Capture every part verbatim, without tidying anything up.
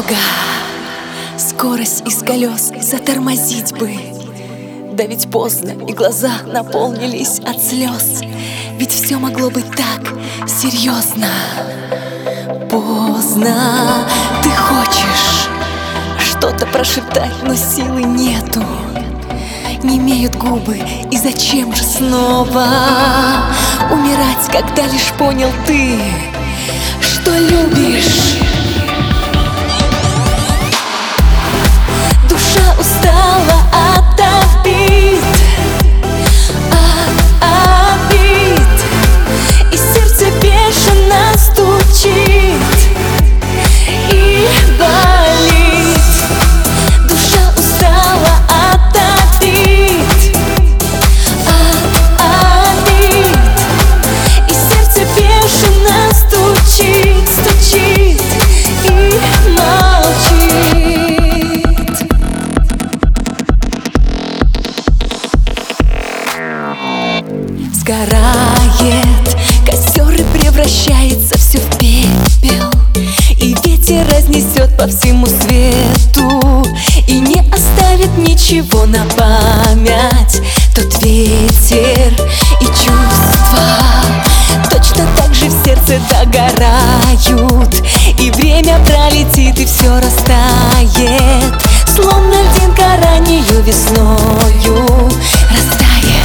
дорога, скорость из колес затормозить бы. Да ведь поздно, и глаза наполнились от слез. Ведь все могло быть так серьезно. Поздно, ты хочешь что-то прошептать, но силы нету. Не имеют губы, и зачем же снова умирать, когда лишь понял ты, что любишь. Душа устала от обид, от обид, и сердце бешено стучит и болит. Душа устала от обид, от обид, и сердце бешено стучит, стучит и молчит. Сгорает костер и превращается все в пепел, и ветер разнесет по всему свету и не оставит ничего на память. Тот ветер и чувства точно так же в сердце догорают, и время пролетит и все растает, словно льдинка раннею весною растает.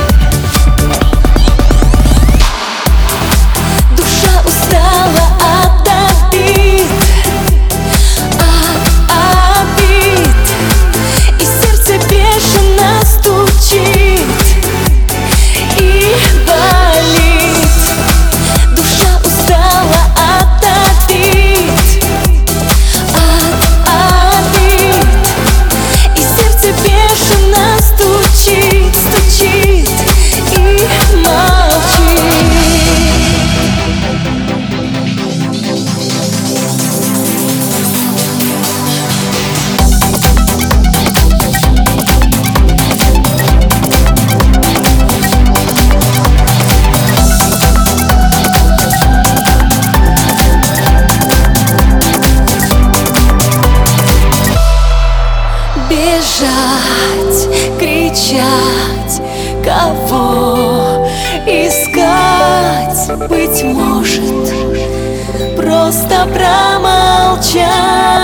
Бежать, кричать, кого искать, быть может, просто промолчать.